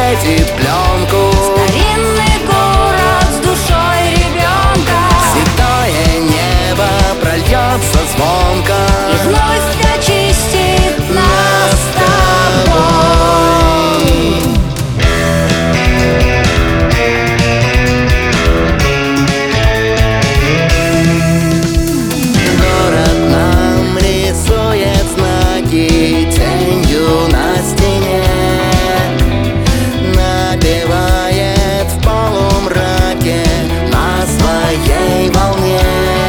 засветит пленку. Старинный город с душой ребенка. Седое небо прольется звонко И вновь очистит нас с тобой. Город нам рисует знаки тенью на стене, напевает в полумраке на своей волне.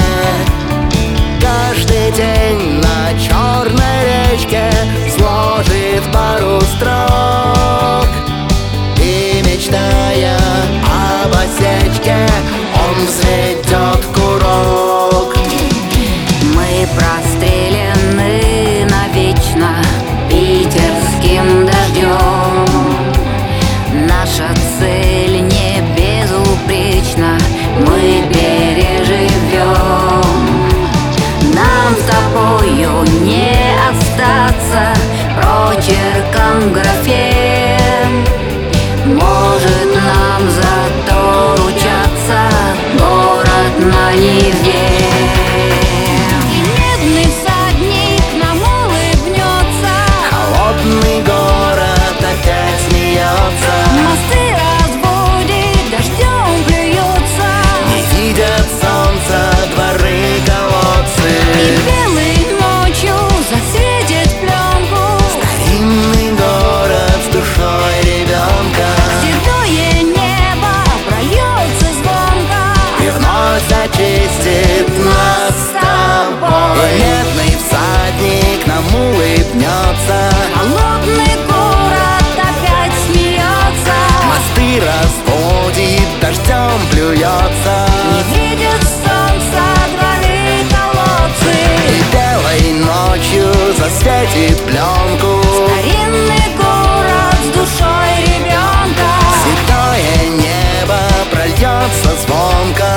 Каждый день на черной речке сложит пару строк, и, мечтая об осечке, он взведет курок. Мы прострелены навечно питерским дождем. Наша цель не безупречна, мы переживем. Нам с тобою не остаться прочерком в графе. Может, нам зато ручаться город на Неве. И медный всадник нам улыбнется, Холодный город опять смеется, мосты разводит, дождем плюется. не видят солнца дворы, И колодцы. белой ночью засветит пленку. Старинный город с душой ребенка, Седое небо прольется звонко и вновь очистит нас с тобой. И медный всадник нам улыбнется, холодный город опять смеется. мосты разводит, дождем плюется, Не видит солнца дворы, колодцы. и белой ночью засветит пленку. Старинный город с душой ребенка. Седое небо прольется звонко